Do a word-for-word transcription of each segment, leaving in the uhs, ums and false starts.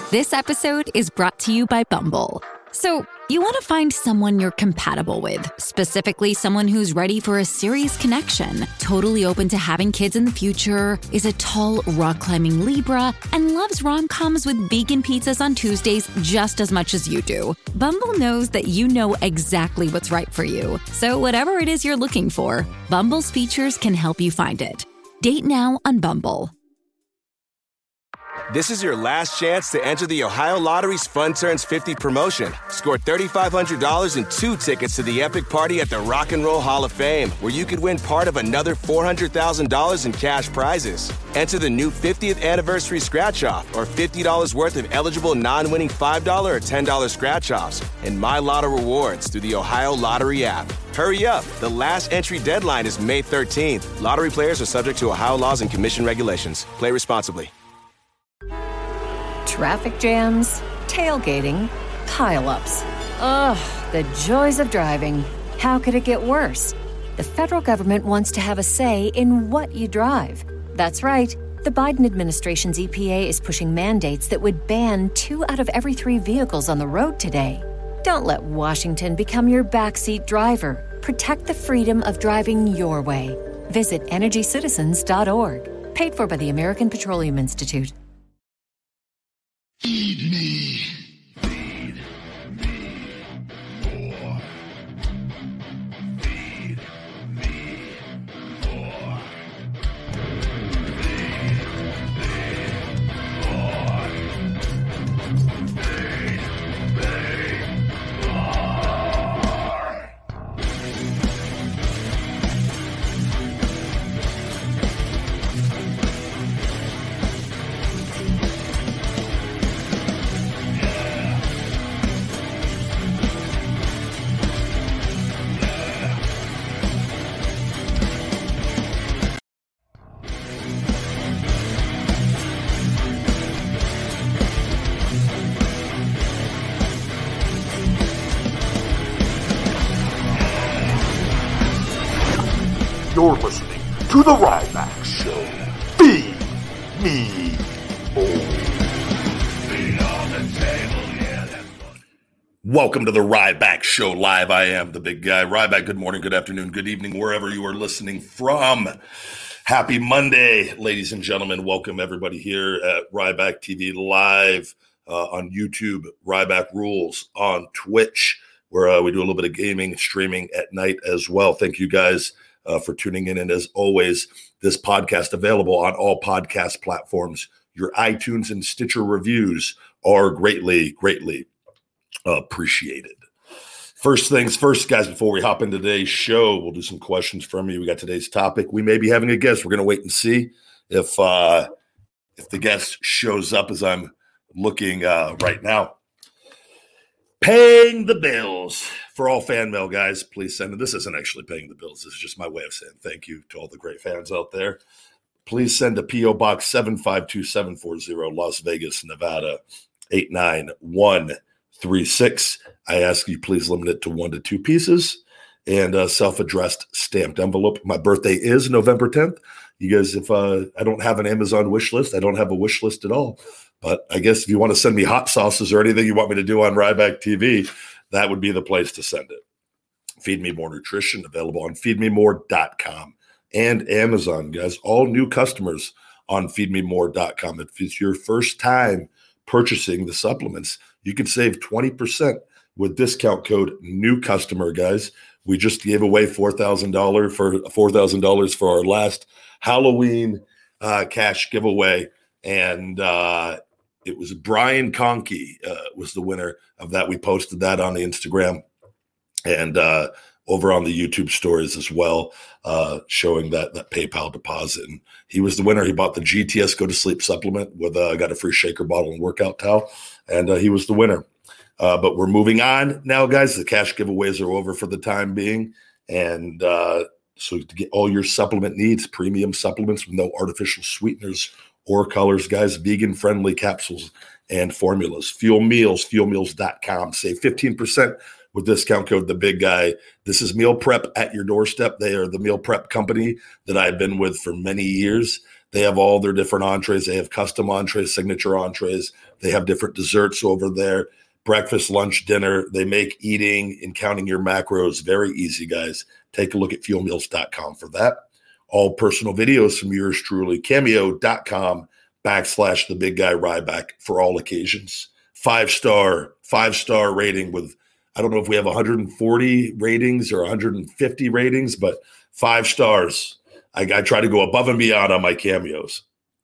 This episode is brought to you by Bumble. So, you want to find someone you're compatible with, specifically someone who's ready for a serious connection, totally open to having kids in the future, is a tall, rock-climbing Libra, and loves rom-coms with vegan pizzas on Tuesdays just as much as you do. Bumble knows that you know exactly what's right for you. So whatever it is you're looking for, Bumble's features can help you find it. Date now on Bumble. This is your last chance to enter the Ohio Lottery's Fun Turns fifty promotion. Score three thousand five hundred dollars and two tickets to the epic party at the Rock and Roll Hall of Fame, where you could win part of another four hundred thousand dollars in cash prizes. Enter the new fiftieth anniversary scratch-off or fifty dollars worth of eligible non-winning five dollars or ten dollars scratch-offs and My Lotto rewards through the Ohio Lottery app. Hurry up. The last entry deadline is May thirteenth. Lottery players are subject to Ohio laws and commission regulations. Play responsibly. Traffic jams, tailgating, pile-ups. Ugh, the joys of driving. How could it get worse? The federal government wants to have a say in what you drive. That's right. The Biden administration's E P A is pushing mandates that would ban two out of every three vehicles on the road today. Don't let Washington become your backseat driver. Protect the freedom of driving your way. Visit energy citizens dot org. Paid for by the American Petroleum Institute. Feed me. Feed me more. Feed me more. Feed me more. Feed me more. You're listening to The Ryback Show. Feed me more. Feed on the table, yeah, that's fun. Welcome to The Ryback Show live. I am the big guy. Ryback, good morning, good afternoon, good evening, wherever you are listening from. Happy Monday, ladies and gentlemen. Welcome everybody here at Ryback T V live uh, on YouTube, Ryback Rules on Twitch, where uh, we do a little bit of gaming, streaming at night as well. Thank you guys Uh, for tuning in. And as always, this podcast available on all podcast platforms. Your iTunes and Stitcher reviews are greatly, greatly appreciated. First things first, guys, before we hop into today's show, we'll do some questions from you. We got today's topic. We may be having a guest. We're going to wait and see if uh, if the guest shows up as I'm looking uh, right now. Paying the bills. For all fan mail, guys, please send it. This isn't actually paying the bills. This is just my way of saying thank you to all the great fans out there. Please send to P O Box seven five two seven four zero, Las Vegas, Nevada, eight nine one three six. I ask you please limit it to one to two pieces and a self-addressed stamped envelope. My birthday is November tenth. You guys, if uh, I don't have an Amazon wish list, I don't have a wish list at all. But I guess if you want to send me hot sauces or anything you want me to do on Ryback T V, that would be the place to send it. Feed Me More Nutrition, available on feed me more dot com and Amazon, guys. All new customers on feed me more dot com. If it's your first time purchasing the supplements, you can save twenty percent with discount code new customer, guys. We just gave away four thousand dollars for four thousand dollars for our last Halloween uh, cash giveaway. And uh, it was Brian Conkey uh, was the winner of that. We posted that on the Instagram and uh, over on the YouTube stories as well, uh, showing that that PayPal deposit. And he was the winner. He bought the G T S Go to Sleep supplement with uh, got a free shaker bottle and workout towel, and uh, he was the winner. Uh, but we're moving on now, guys. The cash giveaways are over for the time being, and uh, so to get all your supplement needs, premium supplements with no artificial sweeteners or colors, guys, vegan-friendly capsules and formulas. Fuel Meals, fuel meals dot com. Save fifteen percent with discount code The Big Guy. This is meal prep at your doorstep. They are the meal prep company that I've been with for many years. They have all their different entrees. They have custom entrees, signature entrees. They have different desserts over there. Breakfast, lunch, dinner. They make eating and counting your macros very easy, guys. Take a look at fuel meals dot com for that. All personal videos from yours truly. Cameo.com backslash the big guy Ryback for all occasions. Five star, five star rating with, I don't know if we have one hundred forty ratings or one hundred fifty ratings, but five stars. I, I try to go above and beyond on my cameos.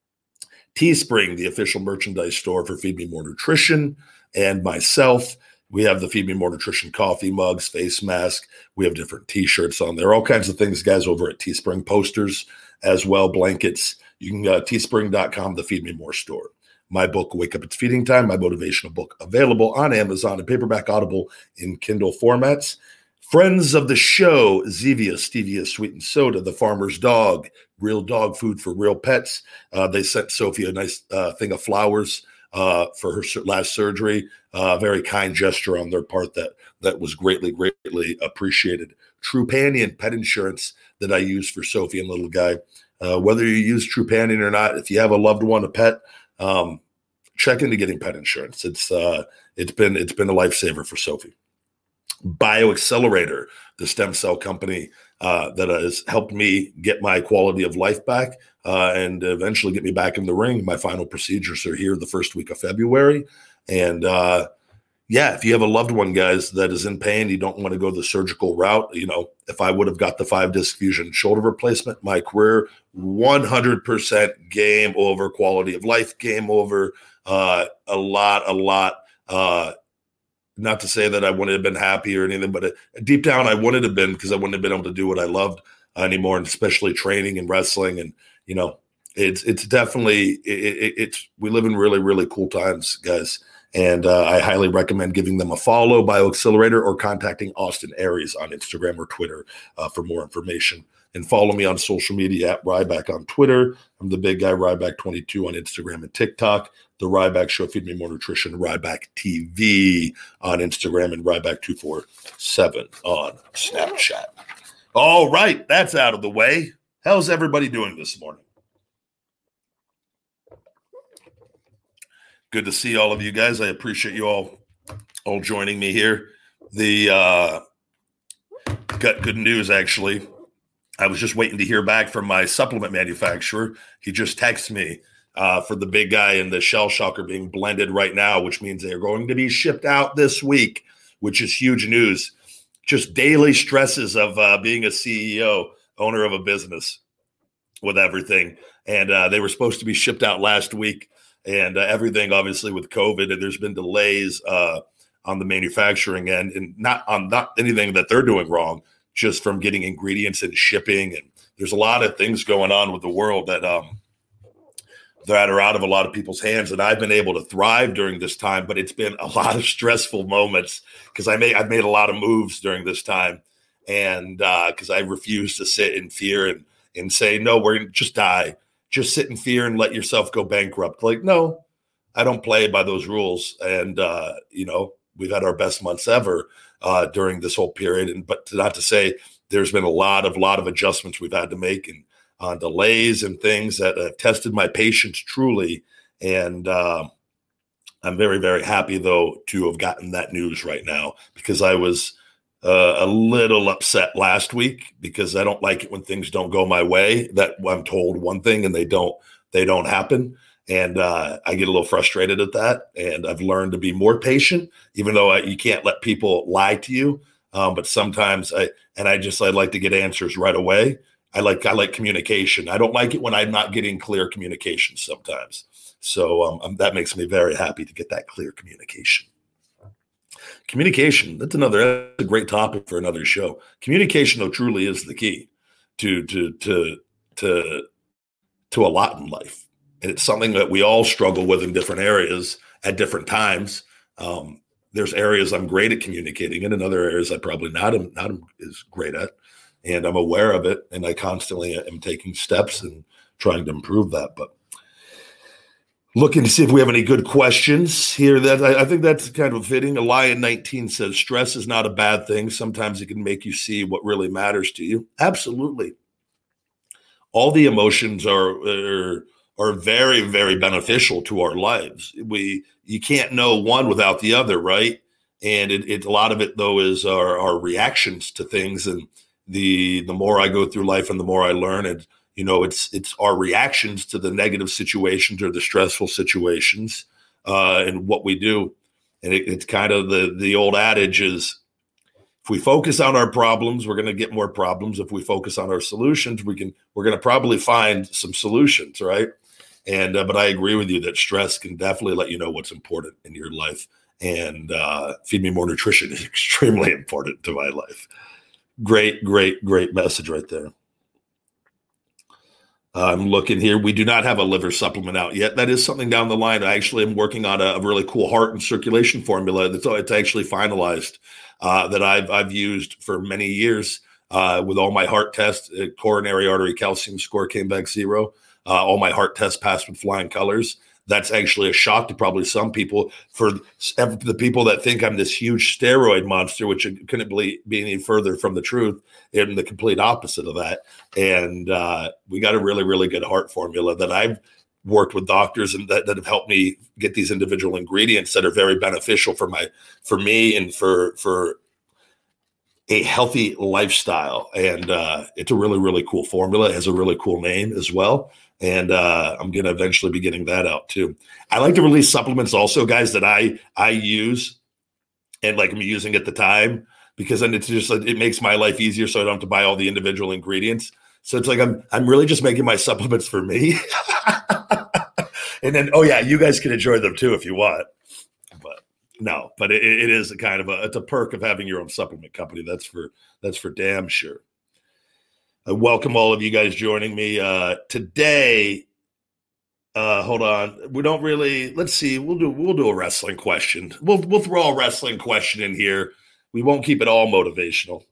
Teespring, the official merchandise store for Feed Me More Nutrition and myself. We have the Feed Me More Nutrition coffee mugs, face mask. We have different t-shirts on there. All kinds of things, guys, over at Teespring. Posters as well, blankets. You can uh, teespring dot com, the Feed Me More store. My book, Wake Up, It's Feeding Time, my motivational book, available on Amazon and paperback, Audible, in Kindle formats. Friends of the show, Zevia, Stevia, Sweet and Soda, The Farmer's Dog, real dog food for real pets. Uh, they sent Sophie a nice uh, thing of flowers uh, for her last surgery. Uh, very kind gesture on their part that that was greatly, greatly appreciated. Trupanion pet insurance that I use for Sophie and little guy. Uh, whether you use Trupanion or not, if you have a loved one, a pet, um, check into getting pet insurance. It's uh, it's been it's been a lifesaver for Sophie. BioAccelerator, the stem cell company uh, that has helped me get my quality of life back uh, and eventually get me back in the ring. My final procedures are here the first week of February. And uh, yeah, if you have a loved one, guys, that is in pain, you don't want to go the surgical route. You know, if I would have got the five disc fusion shoulder replacement, my career, one hundred percent game over, quality of life, game over, uh, a lot, a lot, uh, not to say that I wouldn't have been happy or anything, but uh, deep down I wouldn't have been, because I wouldn't have been able to do what I loved anymore, and especially training and wrestling. And, you know, it's it's definitely, it, it, it's we live in really, really cool times, guys. And uh, I highly recommend giving them a follow, BioAccelerator, or contacting Austin Aries on Instagram or Twitter uh, for more information. And follow me on social media at Ryback on Twitter. I'm the big guy Ryback twenty-two on Instagram and TikTok. The Ryback Show, Feed Me More Nutrition, Ryback T V on Instagram, and Ryback two four seven on Snapchat. All right, that's out of the way. How's everybody doing this morning? Good to see all of you guys. I appreciate you all all joining me here. The uh, got good news, actually. I was just waiting to hear back from my supplement manufacturer. He just texted me uh, for the big guy and the Shell Shocker being blended right now, which means they are going to be shipped out this week, which is huge news. Just daily stresses of uh, being a C E O, owner of a business with everything. And uh, they were supposed to be shipped out last week. And uh, everything, obviously, with COVID, and there's been delays uh, on the manufacturing end, and not on not anything that they're doing wrong, just from getting ingredients and shipping. And there's a lot of things going on with the world that um, that are out of a lot of people's hands. And I've been able to thrive during this time, but it's been a lot of stressful moments because I made I've made a lot of moves during this time, and because uh, I refuse to sit in fear and and say no, we're gonna just die. Just sit in fear and let yourself go bankrupt. Like, no, I don't play by those rules. And, uh, you know, we've had our best months ever uh, during this whole period. And but to, not to say there's been a lot of lot of adjustments we've had to make, and uh, delays and things that have tested my patience truly. And uh, I'm very, very happy, though, to have gotten that news right now, because I was Uh, a little upset last week because I don't like it when things don't go my way, that I'm told one thing and they don't, they don't happen. And uh, I get a little frustrated at that. And I've learned to be more patient, even though I, you can't let people lie to you. Um, but sometimes I, and I just, I like to get answers right away. I like, I like communication. I don't like it when I'm not getting clear communication sometimes. So um, that makes me very happy to get that clear communication. Communication, that's another that's a great topic for another show. Communication, though, truly is the key to to to to to a lot in life. And it's something that we all struggle with in different areas at different times. Um, there's areas I'm great at communicating in, and other areas I probably not am not as great at. And I'm aware of it, and I constantly am taking steps and trying to improve that. But looking to see if we have any good questions here. That I, I think that's kind of fitting. A Lion nineteen says, stress is not a bad thing. Sometimes it can make you see what really matters to you. Absolutely. all the emotions are, are, are very, very beneficial to our lives. We, you can't know one without the other, right? And it, it a lot of it though is our, our reactions to things. And the, the more I go through life and the more I learn, and, you know, it's, it's our reactions to the negative situations or the stressful situations, uh, and what we do. And it, it's kind of the, the old adage is, if we focus on our problems, we're going to get more problems. If we focus on our solutions, we can, we're going to probably find some solutions. Right. And, uh, but I agree with you that stress can definitely let you know what's important in your life. And uh, Feed Me More Nutrition is extremely important to my life. Great, great, great message right there. I'm looking here. We do not have a liver supplement out yet. That is something down the line. I actually am working on a, a really cool heart and circulation formula that's it's actually finalized, uh, that I've I've used for many years uh, with all my heart tests. Uh, coronary artery calcium score came back zero. Uh, all my heart tests passed with flying colors. That's actually a shock to probably some people. For the people that think I'm this huge steroid monster, which couldn't be any further from the truth, and the complete opposite of that. And uh, we got a really, really good heart formula that I've worked with doctors and that, that have helped me get these individual ingredients that are very beneficial for my, for me and for, for a healthy lifestyle. And uh, it's a really, really cool formula. It has a really cool name as well. And uh, I'm going to eventually be getting that out too. I like to release supplements also, guys, that I I use and like I'm using at the time, because then it's just like, it makes my life easier, so I don't have to buy all the individual ingredients. So it's like I'm I'm really just making my supplements for me. And then, oh yeah, you guys can enjoy them too if you want. But no, but it, it is a kind of a it's a perk of having your own supplement company. That's for that's for damn sure. I welcome all of you guys joining me uh, today. Uh, hold on, we don't really. Let's see. We'll do. We'll do a wrestling question. We'll we'll throw a wrestling question in here. We won't keep it all motivational.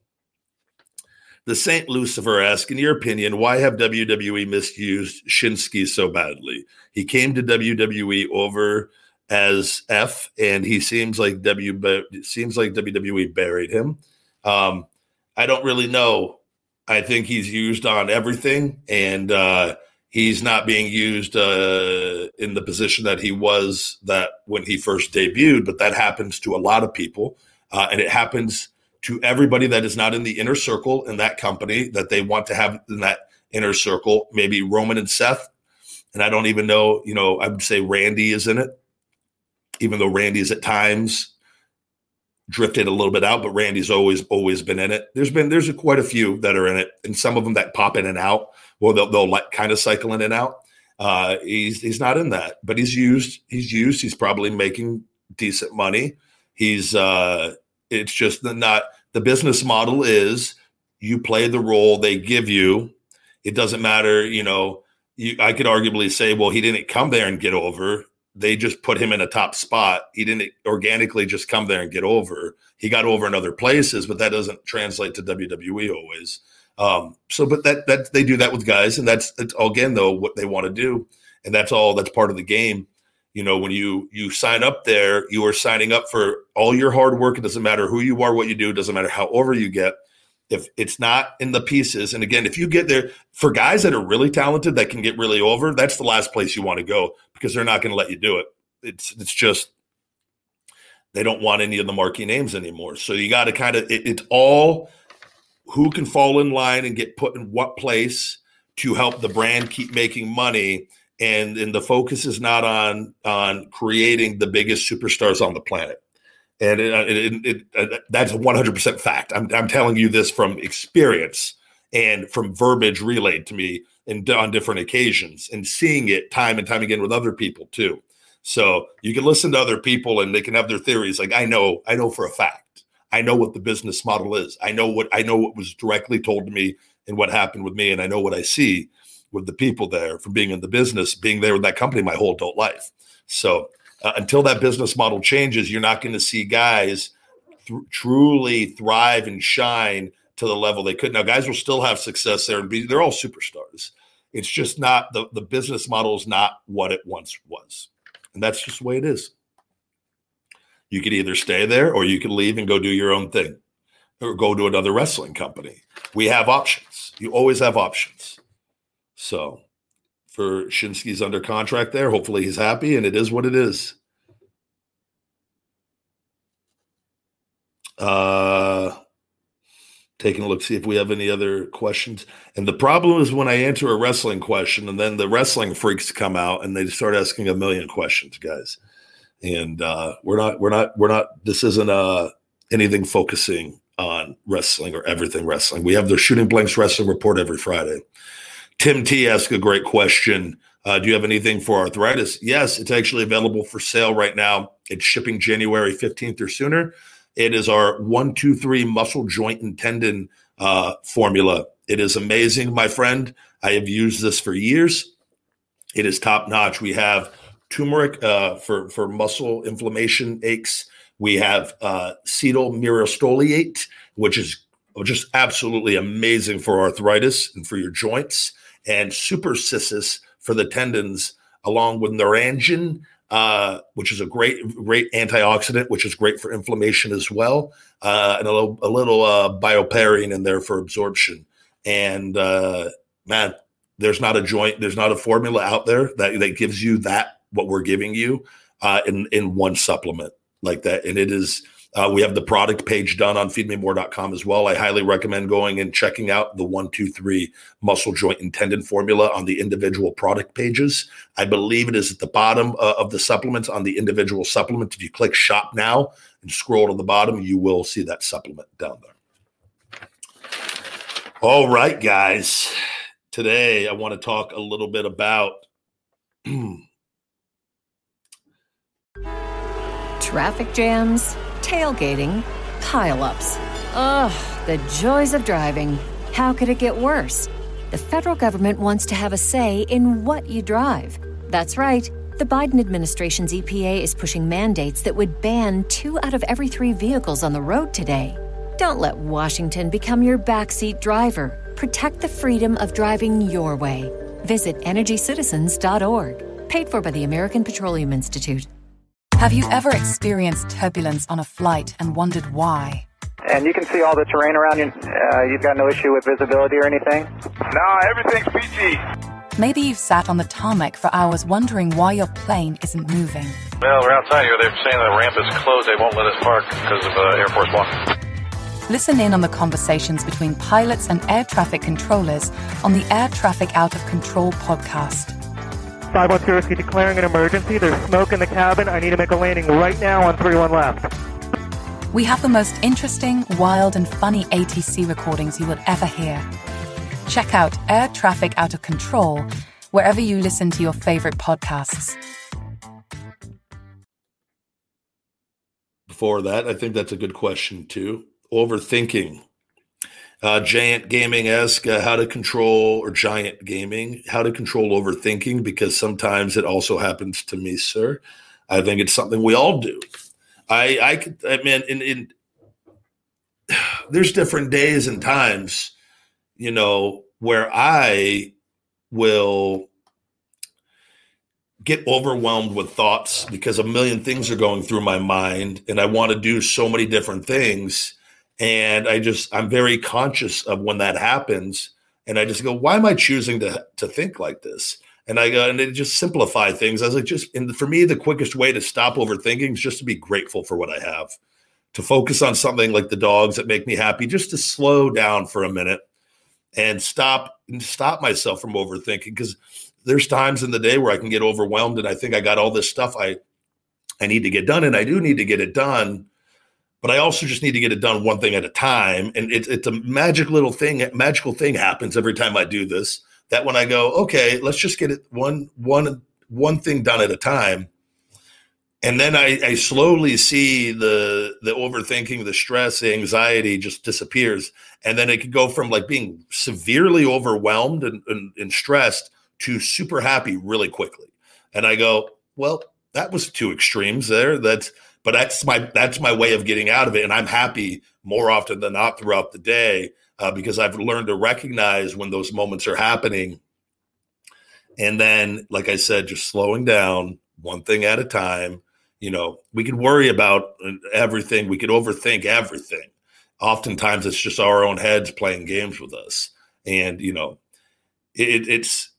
The Saint Lucifer asks, in your opinion, why have W W E misused Shinsuke so badly? He came to W W E over as F, and he seems like W seems like W W E buried him. Um, I don't really know. I think he's used on everything, and uh, he's not being used uh, in the position that he was that when he first debuted. But that happens to a lot of people, uh, and it happens to everybody that is not in the inner circle in that company that they want to have in that inner circle. Maybe Roman and Seth, and I don't even know. You know, I would say Randy is in it, even though Randy's at times drifted a little bit out, but Randy's always, always been in it. There's been, there's a, quite a few that are in it, and some of them that pop in and out. Well, they'll, they'll like kind of cycle in and out. Uh, he's, he's not in that, but he's used, he's used, he's probably making decent money. He's, uh, it's just not, the business model is you play the role they give you. It doesn't matter. You know, you, I could arguably say, well, he didn't come there and get over. They just put him in a top spot. He didn't organically just come there and get over. He got over in other places, but that doesn't translate to W W E always. Um, so, but that that they do that with guys, and that's, that's again though what they want to do, and that's all. That's part of the game. You know, when you you sign up there, you are signing up for all your hard work. It doesn't matter who you are, what you do. It doesn't matter how over you get. If it's not in the pieces, and again, if you get there, for guys that are really talented that can get really over, that's the last place you want to go, because they're not going to let you do it. It's it's just they don't want any of the marquee names anymore. So you got to kind of it, it's all who can fall in line and get put in what place to help the brand keep making money. And and the focus is not on on creating the biggest superstars on the planet. And it, it, it, it, that's a one hundred percent fact. I'm, I'm telling you this from experience and from verbiage relayed to me in, on different occasions, and seeing it time and time again with other people too. So you can listen to other people and they can have their theories. Like I know, I know for a fact, I know what the business model is. I know what I know what was directly told to me and what happened with me, and I know what I see with the people there from being in the business, being there with that company my whole adult life. So. Uh, until that business model changes, you're not going to see guys th- truly thrive and shine to the level they could. Now, guys will still have success there and be, they're all superstars. It's just not the, the business model is not what it once was. And that's just the way it is. You could either stay there or you could leave and go do your own thing or go to another wrestling company. We have options. You always have options. So for Shinsuke's under contract there, hopefully he's happy, and it is what it is. Uh, taking a look, see if we have any other questions. And the problem is when I answer a wrestling question and then the wrestling freaks come out and they start asking a million questions, guys. And uh, we're not, we're not, we're not, this isn't uh, anything focusing on wrestling or everything wrestling. We have the Shooting Blanks Wrestling Report every Friday. Tim T asked a great question. Uh, do you have anything for arthritis? Yes, it's actually available for sale right now. It's shipping January fifteenth or sooner. It is our one, two, three muscle, joint, and tendon uh, formula. It is amazing, my friend. I have used this for years. It is top notch. We have turmeric uh, for, for muscle inflammation aches. We have uh, cetyl myristoyate, which is just absolutely amazing for arthritis and for your joints, and supercisis for the tendons, along with Neurangen, uh, which is a great, great antioxidant, which is great for inflammation as well, uh, and a little, a little uh, bioperine in there for absorption. And uh, man, there's not a joint, there's not a formula out there that, that gives you that, what we're giving you uh, in, in one supplement like that. And it is, uh, we have the product page done on feed me more dot com as well. I highly recommend going and checking out the one, two, three muscle, joint, and tendon formula on the individual product pages. I believe it is at the bottom uh, of the supplements on the individual supplements. If you click shop now and scroll to the bottom, you will see that supplement down there. All right, guys. Today, I want to talk a little bit about traffic jams, tailgating, pileups. Ugh, the joys of driving. How could it get worse? The federal government wants to have a say in what you drive. That's right. The Biden administration's E P A is pushing mandates that would ban two out of every three vehicles on the road today. Don't let Washington become your backseat driver. Protect the freedom of driving your way. Visit energy citizens dot org. Paid for by the American Petroleum Institute. Have you ever experienced turbulence on a flight and wondered why? And you can see all the terrain around you. Uh, you've got no issue with visibility or anything? No, everything's peachy. Maybe you've sat on the tarmac for hours wondering why your plane isn't moving. Well, we're outside here. They're saying the ramp is closed. They won't let us park because of uh, Air Force One. Listen in on the conversations between pilots and air traffic controllers on the Air Traffic Out of Control podcast. five one zero, declaring an emergency. There's smoke in the cabin. I need to make a landing right now on three one left. We have the most interesting, wild, and funny A T C recordings you will ever hear. Check out Air Traffic Out of Control wherever you listen to your favorite podcasts. Before that, I think that's a good question too. Overthinking. Uh, Giant Gaming asks uh, how to control, or Giant Gaming, how to control overthinking, because sometimes it also happens to me, sir. I think it's something we all do. I, I, could, I mean, in, in, there's different days and times, you know, where I will get overwhelmed with thoughts because a million things are going through my mind and I want to do so many different things. And I just, I'm very conscious of when that happens. And I just go, why am I choosing to, to think like this? And I go, and it just simplify things. I was like, just, and for me, the quickest way to stop overthinking is just to be grateful for what I have, to focus on something like the dogs that make me happy, just to slow down for a minute and stop, and stop myself from overthinking. Because there's times in the day where I can get overwhelmed and I think I got all this stuff I, I need to get done. And I do need to get it done. But I also just need to get it done one thing at a time. And it, it's a magic little thing, magical thing happens every time I do this, that when I go, okay, let's just get it one, one, one thing done at a time. And then I, I slowly see the, the overthinking, the stress, the anxiety just disappears. And then it could go from like being severely overwhelmed and, and, and stressed to super happy really quickly. And I go, well, that was two extremes there. That's, But that's my that's my way of getting out of it. And I'm happy more often than not throughout the day uh, because I've learned to recognize when those moments are happening. And then, like I said, just slowing down one thing at a time. You know, we could worry about everything. We could overthink everything. Oftentimes, it's just our own heads playing games with us. And, you know, it, it's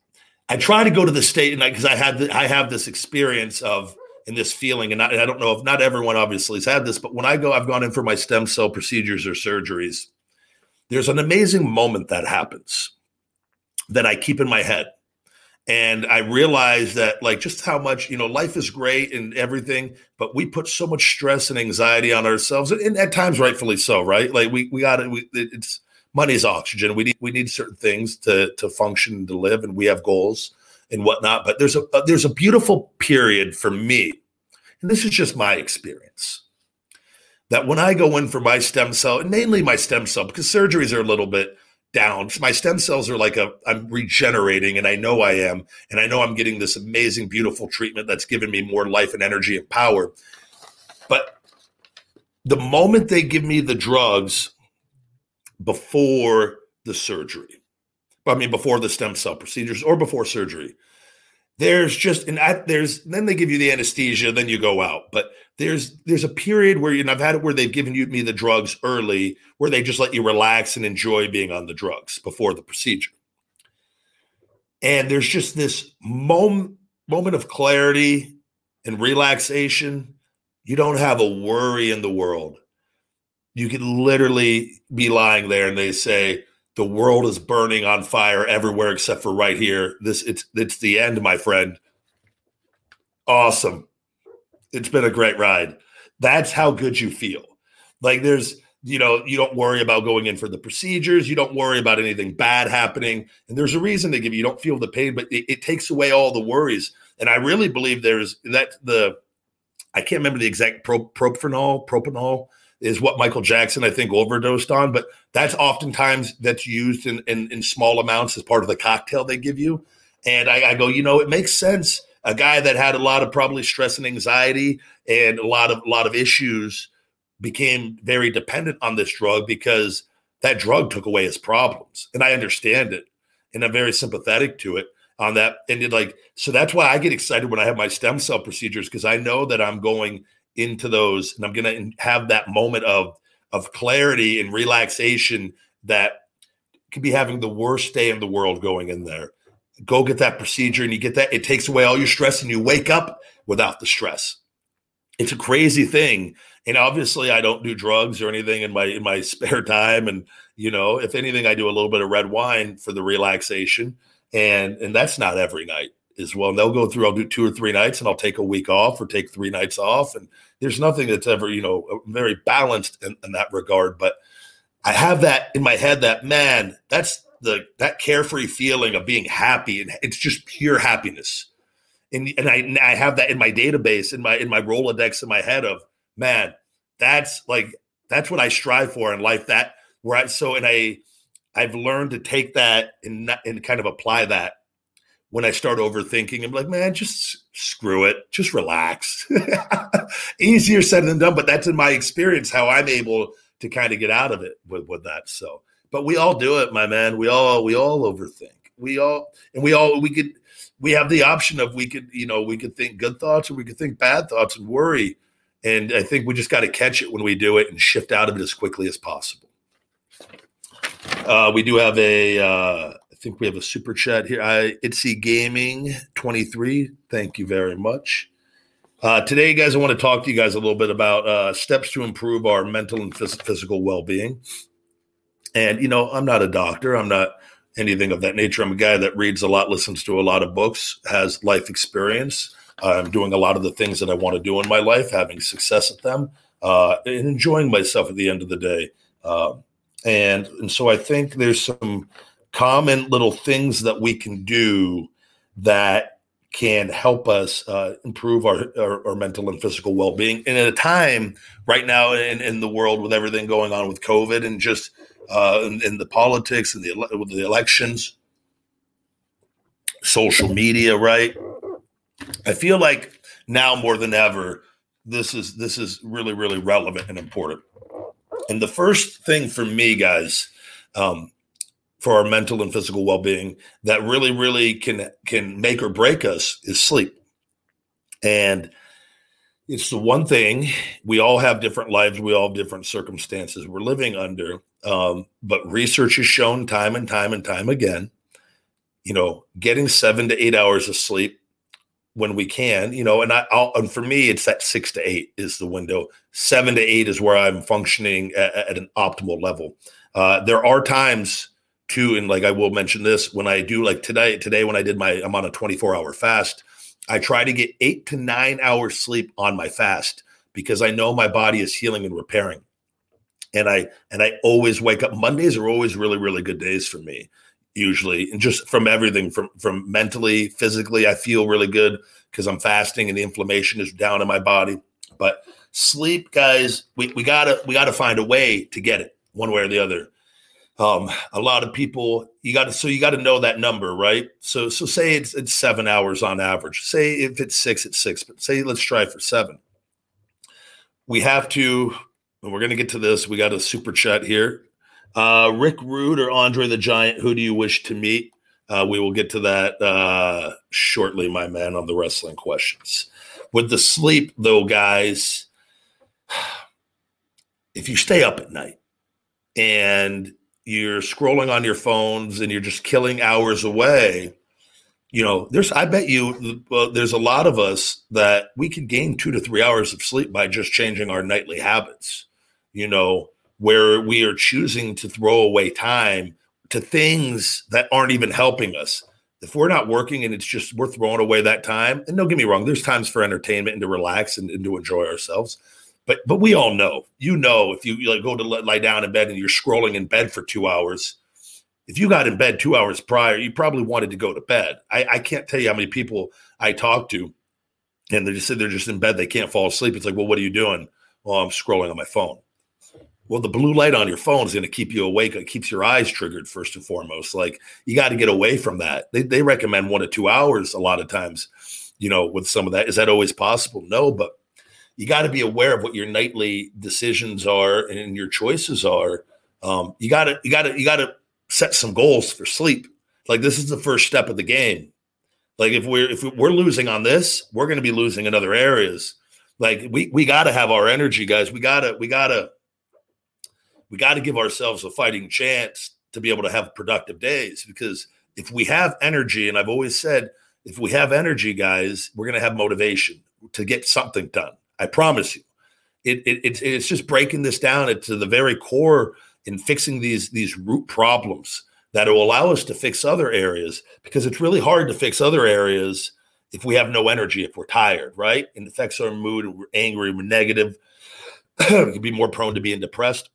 I try to go to the state, and because I, I had the, I have this experience of and this feeling, and, not, and I don't know if not everyone obviously has had this, but when I go, I've gone in for my stem cell procedures or surgeries. There's an amazing moment that happens that I keep in my head. And I realize that, like, just how much, you know, life is great and everything, but we put so much stress and anxiety on ourselves, and at times rightfully so, right? Like we we got it. It's money's oxygen. We need we need certain things to to function and to live, and we have goals and whatnot. But there's a there's a beautiful period for me, and this is just my experience, that when I go in for my stem cell, and mainly my stem cell, because surgeries are a little bit down. My stem cells are like a, I'm regenerating, and I know I am, and I know I'm getting this amazing, beautiful treatment that's giving me more life and energy and power. But the moment they give me the drugs before the surgery, I mean, before the stem cell procedures or before surgery, there's just, and I, there's, then they give you the anesthesia, then you go out. But there's, there's a period where, you know, I've had it where they've given you me the drugs early, where they just let you relax and enjoy being on the drugs before the procedure. And there's just this moment, moment of clarity and relaxation. You don't have a worry in the world. You can literally be lying there and they say, the world is burning on fire everywhere except for right here. This it's it's the end, my friend. Awesome. It's been a great ride. That's how good you feel. Like there's, you know, you don't worry about going in for the procedures. You don't worry about anything bad happening. And there's a reason they give you, you don't feel the pain, but it, it takes away all the worries. And I really believe there's that the, I can't remember the exact pro, propanol, propanol. is what Michael Jackson, I think, overdosed on. But that's oftentimes that's used in, in, in small amounts as part of the cocktail they give you. And I, I go, you know, it makes sense. A guy that had a lot of probably stress and anxiety and a lot of a lot of issues became very dependent on this drug because that drug took away his problems. And I understand it. And I'm very sympathetic to it on that. And it like, so that's why I get excited when I have my stem cell procedures, because I know that I'm going into those and I'm going to have that moment of, of clarity and relaxation that could be having the worst day in the world going in there. Go get that procedure and you get that. It takes away all your stress and you wake up without the stress. It's a crazy thing. And obviously I don't do drugs or anything in my, in my spare time. And, you know, if anything, I do a little bit of red wine for the relaxation. And, and that's not every night as well. And they'll go through, I'll do two or three nights and I'll take a week off or take three nights off. And there's nothing that's ever, you know, very balanced in, in that regard. But I have that in my head that, man, that's the, that carefree feeling of being happy. And it's just pure happiness. And, and I, and I have that in my database, in my, in my Rolodex in my head of, man, that's like, that's what I strive for in life. That where I, so, and I, I've learned to take that and, and kind of apply that when I start overthinking. I'm like, man, just screw it. Just relax. Easier said than done, but that's in my experience, how I'm able to kind of get out of it with, with that. So, but we all do it, my man. We all, we all overthink. We all, and we all, we could, we have the option of, we could, you know, we could think good thoughts or we could think bad thoughts and worry. And I think we just got to catch it when we do it and shift out of it as quickly as possible. Uh, we do have a, uh, I think we have a super chat here. I, Itsy Gaming twenty-three. Thank you very much. Uh, today, guys, I want to talk to you guys a little bit about uh, steps to improve our mental and phys- physical well-being. And, you know, I'm not a doctor. I'm not anything of that nature. I'm a guy that reads a lot, listens to a lot of books, has life experience. I'm doing a lot of the things that I want to do in my life, having success at them, uh, and enjoying myself at the end of the day. Uh, and, and so I think there's some common little things that we can do that can help us uh, improve our, our, our mental and physical well-being. And at a time right now in, in the world with everything going on with COVID and just uh, in, in the politics and the, with the elections, social media, right? I feel like now more than ever, this is this is really, really relevant and important. And the first thing for me, guys, um, for our mental and physical well-being that really, really can can make or break us is sleep. And it's the one thing, we all have different lives. We all have different circumstances we're living under. Um, but research has shown time and time and time again you know, getting seven to eight hours of sleep when we can, you know, and I, I'll, and for me, it's that six to eight is the window. Seven to eight is where I'm functioning at, at an optimal level. Uh, there are times too, and like I will mention this, when I do like today, today when I did my, I'm on a twenty-four hour fast, I try to get eight to nine hours sleep on my fast because I know my body is healing and repairing. And I, and I always wake up. Mondays are always really, really good days for me. Usually, and just from everything from, from mentally, physically, I feel really good because I'm fasting and the inflammation is down in my body. But sleep, guys, we, we gotta, we gotta find a way to get it one way or the other. Um, a lot of people, you gotta, so you gotta know that number, right? So, so say it's, it's seven hours on average. Say if it's six, it's six, but say, let's try for seven. We have to, and we're going to get to this. We got a super chat here. Uh, Rick Rude or Andre the Giant, who do you wish to meet? Uh, we will get to that uh, shortly, my man, on the wrestling questions. With the sleep, though, guys, if you stay up at night and you're scrolling on your phones and you're just killing hours away, you know, there's, I bet you, well, there's a lot of us that we could gain two to three hours of sleep by just changing our nightly habits, you know, where we are choosing to throw away time to things that aren't even helping us. If we're not working and it's just, we're throwing away that time, and don't get me wrong, there's times for entertainment and to relax and, and to enjoy ourselves. But, but we all know, you know, if you, you like go to lie down in bed and you're scrolling in bed for two hours, if you got in bed two hours prior, you probably wanted to go to bed. I, I can't tell you how many people I talk to and they just say they're just in bed. They can't fall asleep. It's like, well, what are you doing? Well, I'm scrolling on my phone. Well, the blue light on your phone is going to keep you awake. It keeps your eyes triggered first and foremost. Like, you got to get away from that. They they recommend one to two hours a lot of times, you know, with some of that. Is that always possible? No, but you got to be aware of what your nightly decisions are and your choices are. Um, you got to, you got to, you got to set some goals for sleep. Like, this is the first step of the game. Like, if we're, if we're losing on this, we're going to be losing in other areas. Like, we, we got to have our energy, guys. We got to, we got to, we got to give ourselves a fighting chance to be able to have productive days, because if we have energy, and I've always said, if we have energy, guys, we're going to have motivation to get something done. I promise you. It, it, it's, it's just breaking this down to the very core in fixing these, these root problems that will allow us to fix other areas, because it's really hard to fix other areas if we have no energy, if we're tired, right? And it affects our mood, we're angry, we're negative. We can be more prone to being depressed.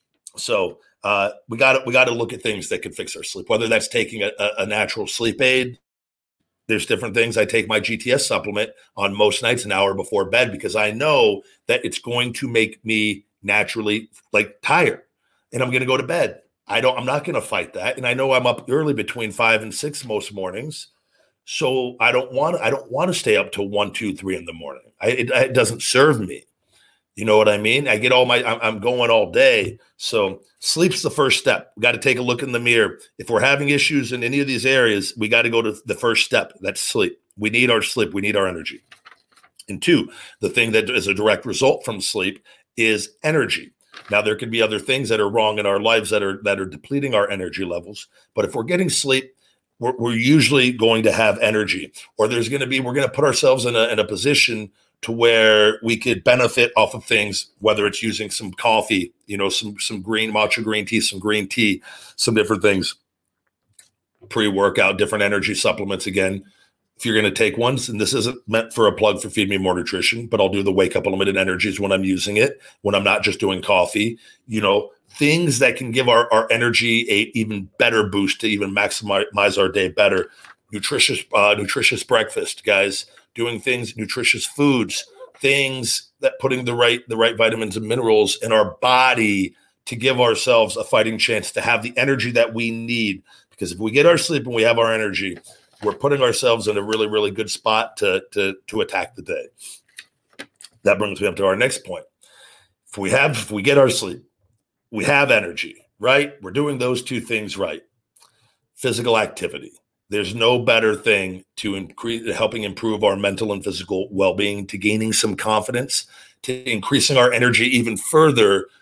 So uh, we got to we got to look at things that can fix our sleep, whether that's taking a, a natural sleep aid. There's different things. I take my G T S supplement on most nights an hour before bed, because I know that it's going to make me naturally like tired, and I'm going to go to bed. I don't. I'm not going to fight that, and I know I'm up early between five and six most mornings, so I don't want. I don't want to stay up till one, two, three in the morning. I, it, it doesn't serve me. You know what I mean? I get all my, I'm going all day. So sleep's the first step. We got to take a look in the mirror. If we're having issues in any of these areas, we got to go to the first step. That's sleep. We need our sleep. We need our energy. And two, the thing that is a direct result from sleep is energy. Now, there could be other things that are wrong in our lives that are, that are depleting our energy levels. But if we're getting sleep, we're, we're usually going to have energy, or there's going to be, we're going to put ourselves in a, in a position to where we could benefit off of things, whether it's using some coffee, you know, some some green matcha green tea, some green tea, some different things, pre-workout, different energy supplements. Again, if you're going to take ones, and this isn't meant for a plug for Feed Me More Nutrition, but I'll do the Wake Up Unlimited Energies when I'm using it, when I'm not just doing coffee, you know, things that can give our, our energy a even better boost to even maximize our day better. Nutritious, uh, nutritious breakfast, guys. Doing things, nutritious foods, things that putting the right the right vitamins and minerals in our body to give ourselves a fighting chance to have the energy that we need. Because if we get our sleep and we have our energy, we're putting ourselves in a really, really good spot to to to attack the day. That brings me up to our next point. If we have, if we get our sleep, we have energy, right? We're doing those two things right. Physical activity. There's no better thing to increase, helping improve our mental and physical well-being, to gaining some confidence, to increasing our energy even further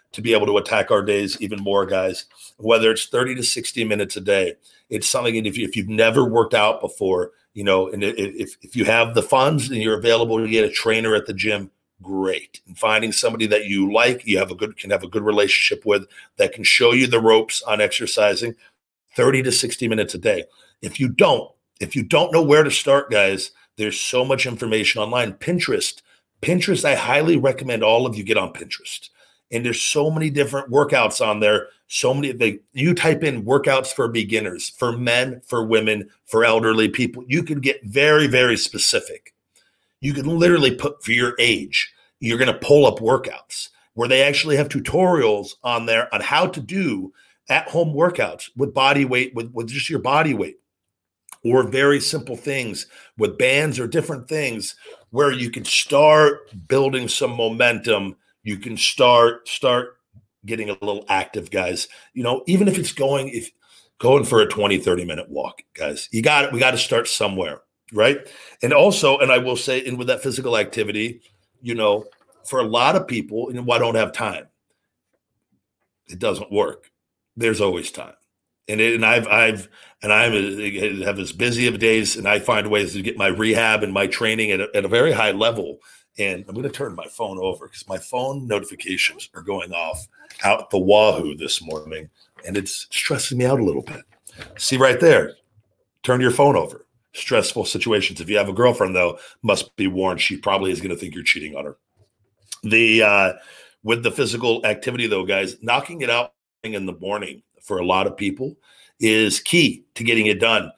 to be able to attack our days even more, guys. Whether it's thirty to sixty minutes a day, it's something. And if, you, if you've never worked out before, you know, and if, if you have the funds and you're available to get a trainer at the gym, great. And finding somebody that you like, you have a good, can have a good relationship with, that can show you the ropes on exercising, thirty to sixty minutes a day. If you don't, if you don't know where to start, guys, there's so much information online. Pinterest, Pinterest, I highly recommend all of you get on Pinterest. And there's so many different workouts on there. So many, they, you type in workouts for beginners, for men, for women, for elderly people. You can get very, very specific. You can literally put for your age, you're going to pull up workouts where they actually have tutorials on there on how to do at-home workouts with body weight, with, with just your body weight, or very simple things with bands or different things where you can start building some momentum. You can start start getting a little active, guys. You know, even if it's going if going for a twenty, thirty minute walk, guys. You got it. We got to start somewhere, right? And also, and I will say, and with that physical activity, you know, for a lot of people, and I don't have time, it doesn't work. There's always time. And, it, and I've I've and I have as busy of days, and I find ways to get my rehab and my training at a, at a very high level. And I'm going to turn my phone over because my phone notifications are going off out the wahoo this morning, and it's stressing me out a little bit. See right there, turn your phone over. Stressful situations. If you have a girlfriend, though, must be warned. She probably is going to think you're cheating on her. The uh, with the physical activity, though, guys, knocking it out in the morning for a lot of people is key to getting it done.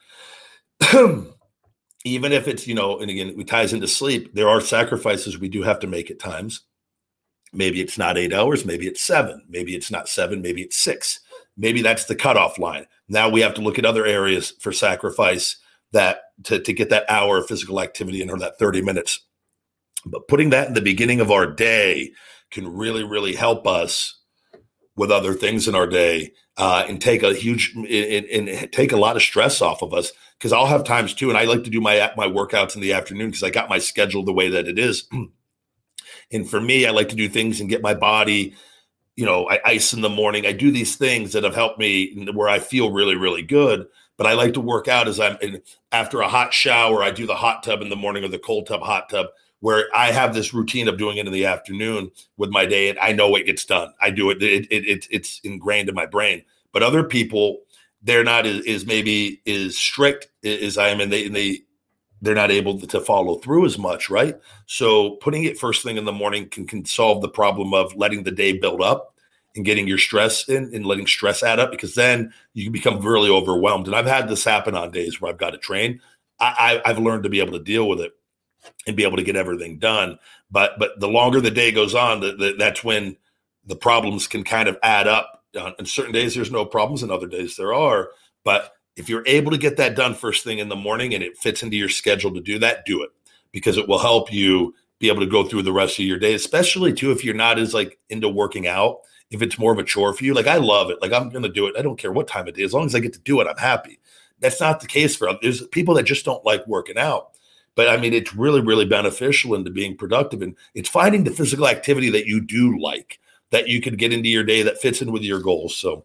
Even if it's, you know, and again, it ties into sleep, there are sacrifices we do have to make at times. Maybe it's not eight hours, maybe it's seven, maybe it's not seven, maybe it's six. Maybe that's the cutoff line. Now we have to look at other areas for sacrifice that to, to get that hour of physical activity in, or that thirty minutes. But putting that in the beginning of our day can really, really help us with other things in our day, uh, and take a huge and, and take a lot of stress off of us. Because I'll have times too, and I like to do my my workouts in the afternoon because I got my schedule the way that it is. And for me, I like to do things and get my body, you know, I ice in the morning. I do these things that have helped me where I feel really, really good. But I like to work out as I'm in, after a hot shower. I do the hot tub in the morning, or the cold tub, hot tub, where I have this routine of doing it in the afternoon with my day, and I know it gets done. I do it. It, it, it it's ingrained in my brain. But other people, they're not as, as maybe as strict as I am, and they and they they're not able to follow through as much, right? So putting it first thing in the morning can, can solve the problem of letting the day build up and getting your stress in and letting stress add up, because then you can become really overwhelmed. And I've had this happen on days where I've got to train. I, I, I've learned to be able to deal with it and be able to get everything done. But but the longer the day goes on, the, the, that's when the problems can kind of add up. On certain days, there's no problems, and other days there are. But if you're able to get that done first thing in the morning and it fits into your schedule to do that, do it, because it will help you be able to go through the rest of your day, especially too if you're not as like into working out. If it's more of a chore for you, like I love it. Like I'm going to do it. I don't care what time of day. As long as I get to do it, I'm happy. That's not the case for others. There's people that just don't like working out. But I mean, it's really, really beneficial into being productive. And it's finding the physical activity that you do like, that you can get into your day that fits in with your goals. So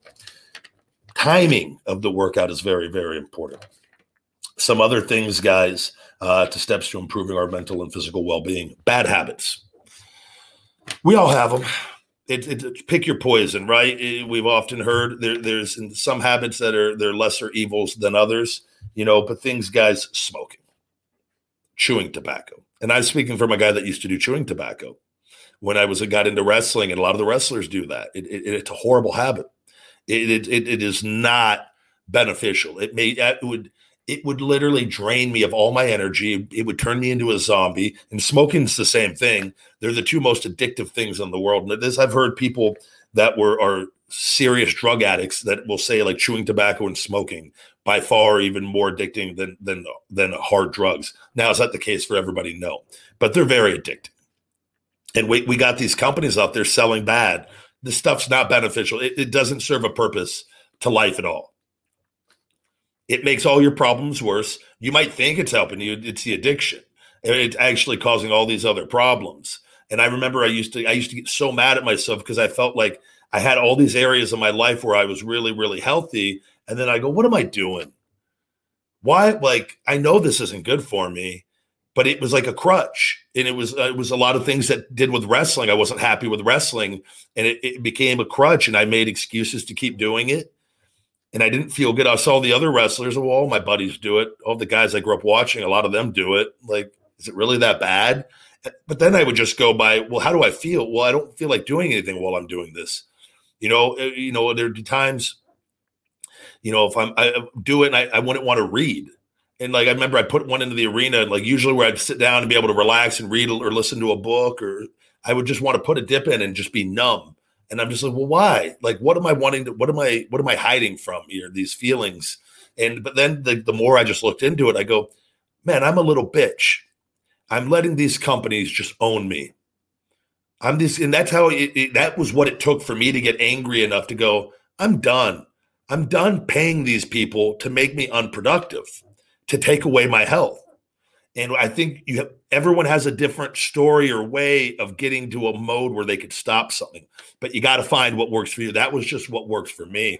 timing of the workout is very, very important. Some other things, guys, uh, to steps to improving our mental and physical well-being. Bad habits. We all have them. It, it, it, pick your poison, right? It, we've often heard there, there's some habits that are they're lesser evils than others, you know, but things, guys, smoking, chewing tobacco. And I'm speaking from a guy that used to do chewing tobacco when I was a got into wrestling, and a lot of the wrestlers do that. It, it, it's a horrible habit. It, it it is not beneficial. It may it would it would literally drain me of all my energy. It would turn me into a zombie. And smoking's the same thing. They're the two most addictive things in the world. And this, I've heard people that were are serious drug addicts that will say like chewing tobacco and smoking by far even more addicting than than than hard drugs. Now, is that the case for everybody? No, but they're very addictive. And we we got these companies out there selling bad. This stuff's not beneficial. It, it doesn't serve a purpose to life at all. It makes all your problems worse. You might think it's helping you. It's the addiction. It's actually causing all these other problems. And I remember I used to I used to get so mad at myself because I felt like I had all these areas of my life where I was really, really healthy. And then I go, what am I doing? Why? Like, I know this isn't good for me, but it was like a crutch. And it was, uh, it was a lot of things that did with wrestling. I wasn't happy with wrestling, and it, it became a crutch, and I made excuses to keep doing it. And I didn't feel good. I saw the other wrestlers. Well, all my buddies do it. All the guys I grew up watching, a lot of them do it. Like, is it really that bad? But then I would just go by, well, how do I feel? Well, I don't feel like doing anything while I'm doing this. You know, you know, there are times, you know, if I'm, I do it and I, I wouldn't want to read. And like, I remember I put one into the arena, and like usually where I'd sit down and be able to relax and read or listen to a book, or I would just want to put a dip in and just be numb. And I'm just like, well, why? Like, what am I wanting to, what am I, what am I hiding from here? These feelings. And, but then the, the more I just looked into it, I go, man, I'm a little bitch. I'm letting these companies just own me. I'm this, and that's how it, it, that was what it took for me to get angry enough to go, I'm done. I'm done paying these people to make me unproductive, to take away my health. And I think you have, everyone has a different story or way of getting to a mode where they could stop something, but you got to find what works for you. That was just what works for me.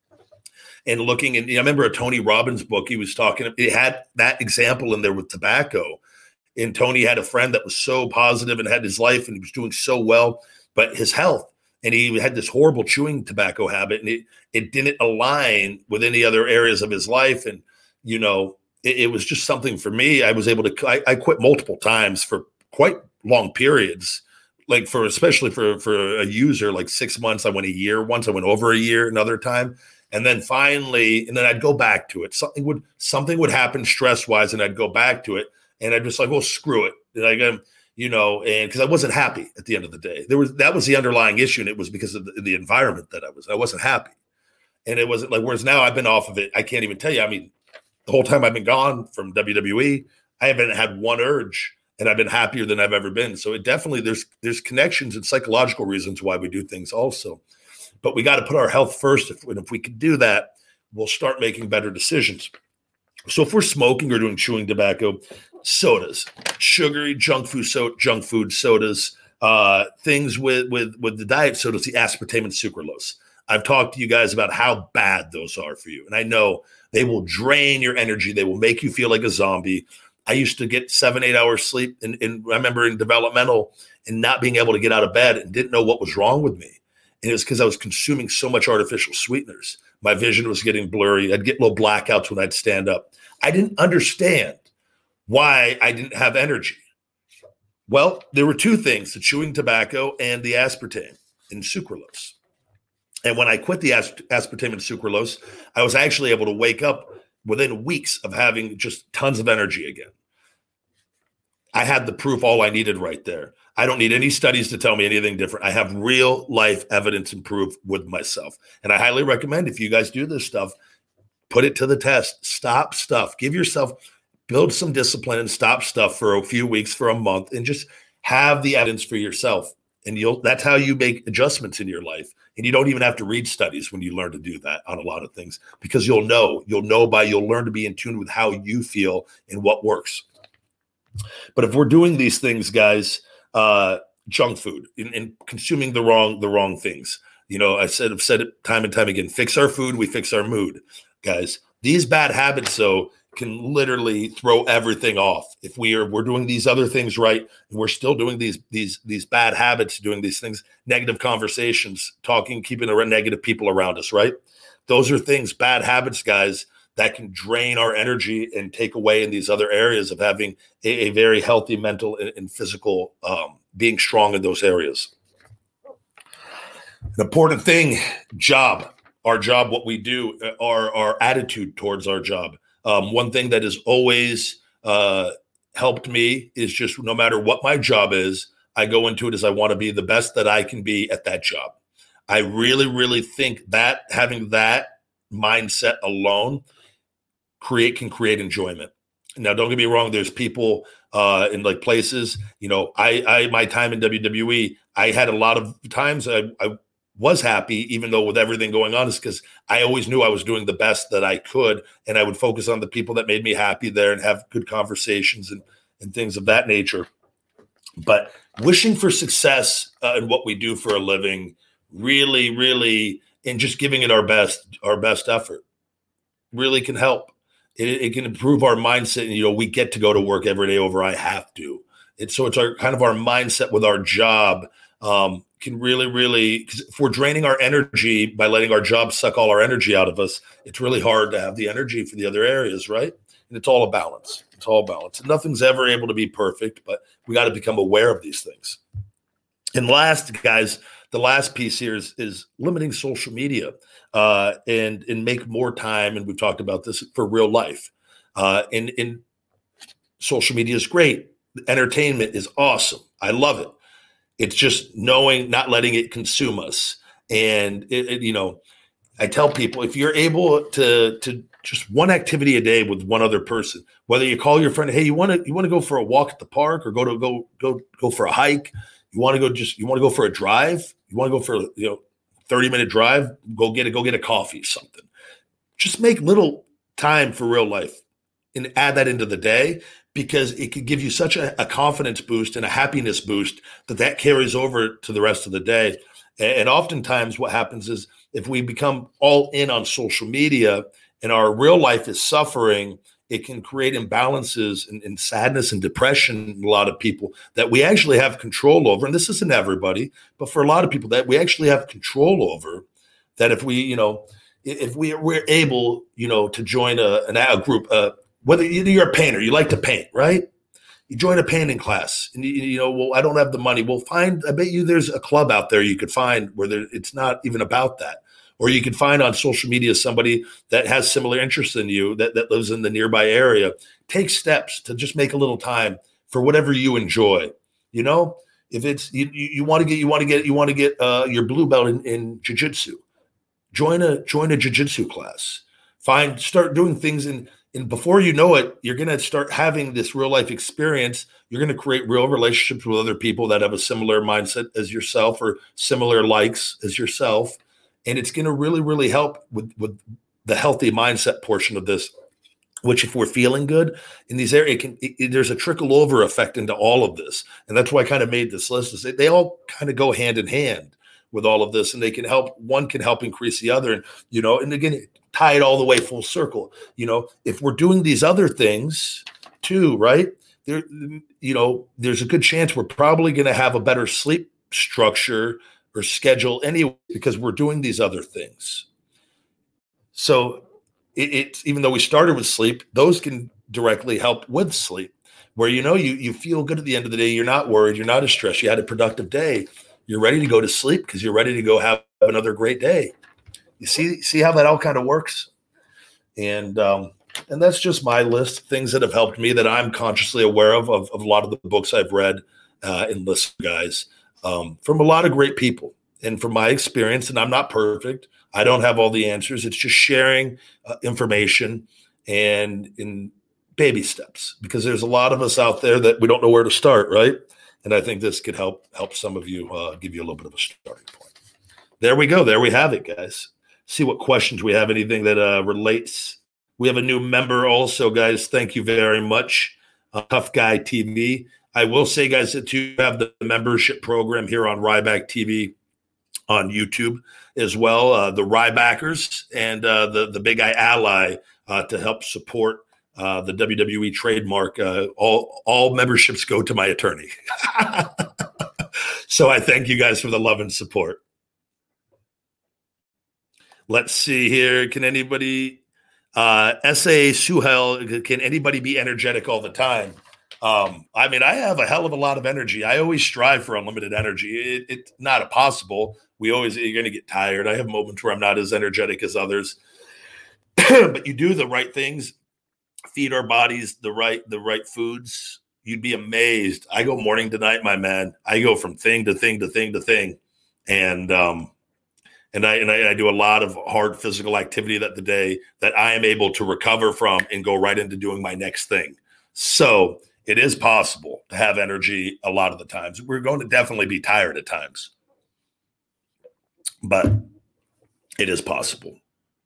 And looking, and I remember a Tony Robbins book, he was talking, it had that example in there with tobacco. And Tony had a friend that was so positive and had his life, and he was doing so well, but his health, and he had this horrible chewing tobacco habit, and it, it didn't align with any other areas of his life. And, you know, it, it was just something for me. I was able to, I, I quit multiple times for quite long periods, like for, especially for, for a user, like six months, I went a year. Once I went over a year, another time. And then finally, and then I'd go back to it. Something would, something would happen stress wise, and I'd go back to it. And I'm just like, well, screw it. And I got, you know, and because I wasn't happy at the end of the day. There was, that was the underlying issue. And it was because of the, the environment that I was, I wasn't happy. And it wasn't like, whereas now I've been off of it. I can't even tell you. I mean, the whole time I've been gone from W W E, I haven't had one urge, and I've been happier than I've ever been. So it definitely, there's, there's connections and psychological reasons why we do things also, but we got to put our health first. If, and if we can do that, we'll start making better decisions. So if we're smoking or doing chewing tobacco, sodas, sugary junk food, so, junk food sodas, uh, things with, with, with the diet sodas, the aspartame and sucralose. I've talked to you guys about how bad those are for you. And I know they will drain your energy. They will make you feel like a zombie. I used to get seven, eight hours sleep. And, and I remember in developmental and not being able to get out of bed and didn't know what was wrong with me. And it was because I was consuming so much artificial sweeteners. My vision was getting blurry. I'd get little blackouts when I'd stand up. I didn't understand why I didn't have energy. Well, there were two things, the chewing tobacco and the aspartame and sucralose. And when I quit the as- aspartame and sucralose, I was actually able to wake up within weeks of having just tons of energy again. I had the proof, all I needed right there. I don't need any studies to tell me anything different. I have real life evidence and proof with myself. And I highly recommend, if you guys do this stuff, put it to the test. Stop stuff. Give yourself, build some discipline and stop stuff for a few weeks, for a month, and just have the evidence for yourself. And you'll, that's how you make adjustments in your life. And you don't even have to read studies when you learn to do that on a lot of things, because you'll know, you'll know by, you'll learn to be in tune with how you feel and what works. But if we're doing these things, guys, uh, junk food and, and consuming the wrong, the wrong things, you know, I said, I've said it time and time again, fix our food, we fix our mood, guys. These bad habits, though, can literally throw everything off. If we are, we're doing these other things right, and we're still doing these, these, these bad habits, doing these things, negative conversations, talking, keeping the negative people around us, right? Those are things, bad habits, guys, that can drain our energy and take away in these other areas of having a, a very healthy mental and, and physical, um, being strong in those areas. An important thing, job, our job, what we do, our, our attitude towards our job. Um, one thing that has always uh, helped me is just no matter what my job is, I go into it as I want to be the best that I can be at that job. I really, really think that having that mindset alone create can create enjoyment. Now, don't get me wrong. There's people uh, in like places, you know, I, I, my time in W W E, I had a lot of times I, I was happy, even though with everything going on, is because I always knew I was doing the best that I could. And I would focus on the people that made me happy there and have good conversations and, and things of that nature. But wishing for success uh, in what we do for a living, really, really, and just giving it our best, our best effort really can help. It, it can improve our mindset. And, you know, we get to go to work every day over I have to. It's so it's our kind of our mindset with our job um, can really, really, because if we're draining our energy by letting our job suck all our energy out of us, it's really hard to have the energy for the other areas, right? And it's all a balance. It's all balance. And nothing's ever able to be perfect, but we got to become aware of these things. And last, guys, the last piece here is, is limiting social media uh, and, and make more time. And we've talked about this for real life. Uh, and, and social media is great. Entertainment is awesome. I love it. It's just knowing, not letting it consume us. And, it, it, you know, I tell people, if you're able to, to just one activity a day with one other person, whether you call your friend, hey, you want to, you want to go for a walk at the park or go to go, go, go for a hike. You want to go just, you want to go for a drive. You want to go for, you know, thirty minute drive, go get it, go get a coffee, something. Just make little time for real life and add that into the day, because it could give you such a, a confidence boost and a happiness boost that that carries over to the rest of the day. And, and oftentimes what happens is if we become all in on social media and our real life is suffering, it can create imbalances and, and sadness and depression in a lot of people that we actually have control over. And this isn't everybody, but for a lot of people that we actually have control over, that if we, you know, if we, we're able, you know, to join a, an, a group, uh, whether you're a painter, you like to paint, right? You join a painting class and, you, you know, well, I don't have the money. Well, find, I bet you there's a club out there you could find where there, it's not even about that. Or you can find on social media somebody that has similar interests in you that, that lives in the nearby area. Take steps to just make a little time for whatever you enjoy. You know, if it's you, you, you want to get you want to get you want to get uh, your blue belt in, in jiu-jitsu, join a join a jiu-jitsu class. Find start doing things in and before you know it, you're going to start having this real life experience. You're going to create real relationships with other people that have a similar mindset as yourself or similar likes as yourself. And it's going to really, really help with, with the healthy mindset portion of this, which if we're feeling good in these areas, it can, it, it, there's a trickle over effect into all of this. And that's why I kind of made this list. Is they, they all kind of go hand in hand with all of this, and they can help, one can help increase the other. And, you know, and again, tie it all the way full circle. You know, if we're doing these other things too, right, there, you know, there's a good chance we're probably going to have a better sleep structure or schedule anyway, because we're doing these other things. So it, it's, even though we started with sleep, those can directly help with sleep, where, you know, you, you feel good at the end of the day. You're not worried. You're not as stressed. You had a productive day. You're ready to go to sleep because you're ready to go have another great day. You see, see how that all kind of works? And, um, and that's just my list of things that have helped me that I'm consciously aware of, of, of a lot of the books I've read uh, and listen, guys. Um, from a lot of great people and from my experience, and I'm not perfect. I don't have all the answers. It's just sharing uh, information and in baby steps, because there's a lot of us out there that we don't know where to start, right? And I think this could help help some of you, uh, give you a little bit of a starting point. There we go. There we have it, guys. See what questions we have, anything that uh, relates. We have a new member also, guys. Thank you very much, uh, Tough Guy T V. I will say, guys, that you have the membership program here on Ryback T V on YouTube as well, uh, the Rybackers and uh, the, the Big Eye Ally uh, to help support uh, the W W E trademark. Uh, all, all memberships go to my attorney. So I thank you guys for the love and support. Let's see here. Can anybody, uh, S A Suhel, can anybody be energetic all the time? Um, I mean, I have a hell of a lot of energy. I always strive for unlimited energy. It, it's not impossible. We always, you're going to get tired. I have moments where I'm not as energetic as others, but you do the right things, feed our bodies the right, the right foods. You'd be amazed. I go morning to night, my man. I go from thing to thing to thing to thing. And, um, and I, and I, I do a lot of hard physical activity that the day that I am able to recover from and go right into doing my next thing. So it is possible to have energy a lot of the times. We're going to definitely be tired at times, but it is possible.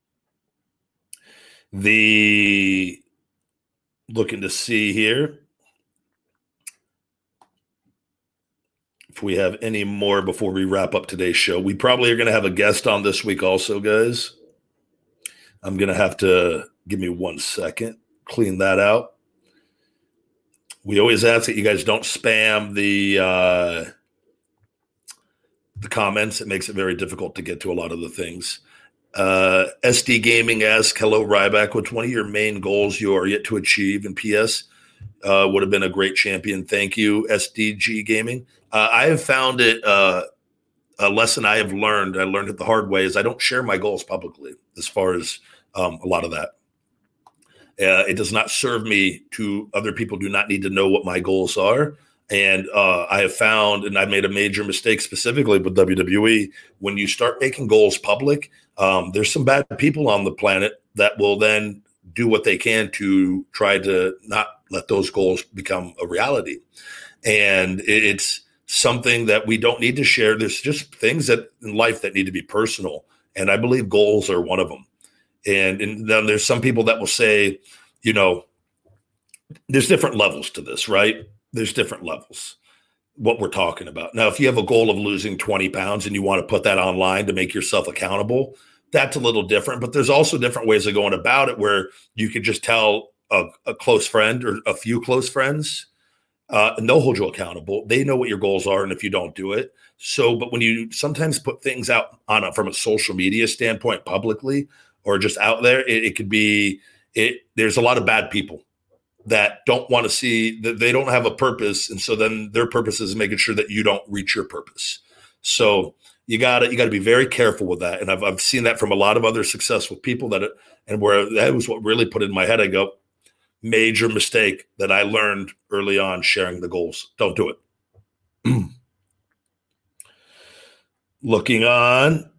The looking to see here. if we have any more before we wrap up today's show. We probably are going to have a guest on this week also, guys. I'm going to have to give me one second, clean that out. We always ask that you guys don't spam the uh, the comments. It makes it very difficult to get to a lot of the things. Uh, S D Gaming asks, hello, Ryback. What's one of your main goals you are yet to achieve? And P S, uh, would have been a great champion. Thank you, S D G Gaming. Uh, I have found it uh, a lesson I have learned. I learned it the hard way is I don't share my goals publicly as far as um, a lot of that. Uh, it does not serve me to other people do not need to know what my goals are. And uh, I have found, and I made a major mistake specifically with W W E, when you start making goals public, um, there's some bad people on the planet that will then do what they can to try to not let those goals become a reality. And it's something that we don't need to share. There's just things that in life that need to be personal. And I believe goals are one of them. And, and then there's some people that will say, you know, there's different levels to this, right? There's different levels, what we're talking about. Now, if you have a goal of losing twenty pounds and you want to put that online to make yourself accountable, that's a little different. But there's also different ways of going about it where you could just tell a, a close friend or a few close friends, uh, and they'll hold you accountable. They know what your goals are, and if you don't do it. So, but when you sometimes put things out on a, from a social media standpoint publicly or just out there, it, it could be it. There's a lot of bad people that don't want to see that they don't have a purpose. And so then their purpose is making sure that you don't reach your purpose. So you gotta, you gotta be very careful with that. And I've, I've seen that from a lot of other successful people that, and where that was what really put in my head. I go, major mistake that I learned early on, sharing the goals. Don't do it. Looking on.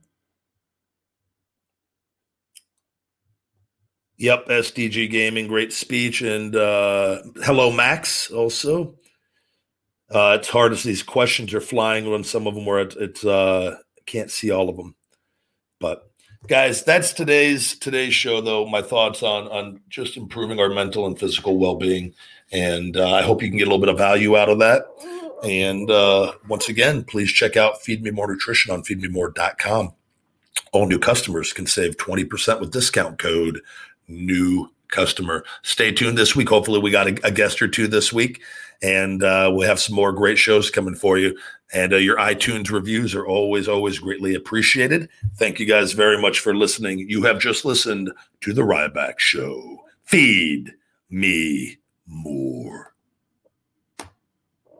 Yep, S D G Gaming, great speech. And uh, hello, Max, also. Uh, it's hard as these questions are flying when some of them were, it's, uh, can't see all of them. But, guys, that's today's today's show, though, my thoughts on, on just improving our mental and physical well-being. And uh, I hope you can get a little bit of value out of that. And uh, once again, please check out Feed Me More Nutrition on feed me more dot com. All new customers can save twenty percent with discount code new customer. Stay tuned this week. Hopefully we got a, a guest or two this week, and uh, we'll have some more great shows coming for you. And uh, your iTunes reviews are always, always greatly appreciated. Thank you guys very much for listening. You have just listened to The Ryback Show. Feed me more.